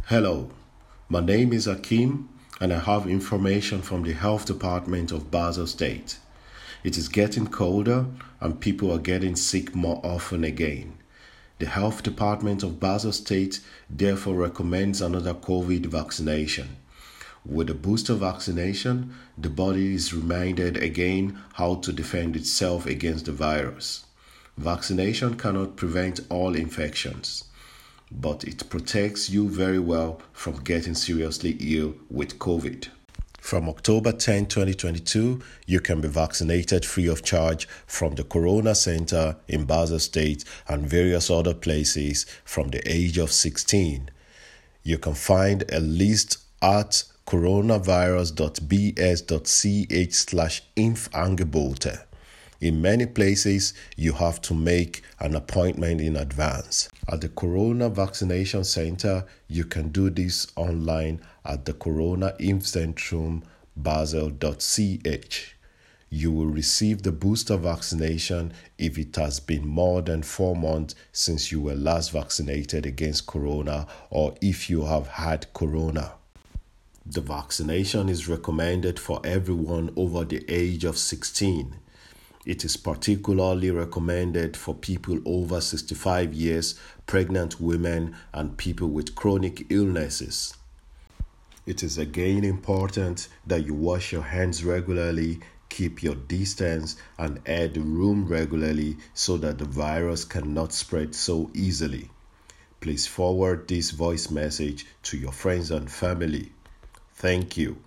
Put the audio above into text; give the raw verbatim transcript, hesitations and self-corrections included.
Hello, my name is Akim and I have information from the Health Department of Basel State. It is getting colder and people are getting sick more often again. The Health Department of Basel State therefore recommends another COVID vaccination. With a booster vaccination, the body is reminded again how to defend itself against the virus. Vaccination cannot prevent all infections, but it protects you very well from getting seriously ill with COVID. From October tenth, twenty twenty-two, you can be vaccinated free of charge from the Corona Center in Basel State and various other places from the age of sixteen. You can find a list at coronavirus.bs.ch slash infangebote. In many places, you have to make an appointment in advance. At the Corona Vaccination Center, you can do this online at the Corona Impfzentrum Basel dot c h. You will receive the booster vaccination if it has been more than four months since you were last vaccinated against corona or if you have had corona. The vaccination is recommended for everyone over the age of sixteen. It is particularly recommended for people over sixty-five years, pregnant women, and people with chronic illnesses. It is again important that you wash your hands regularly, keep your distance, and air the room regularly so that the virus cannot spread so easily. Please forward this voice message to your friends and family. Thank you.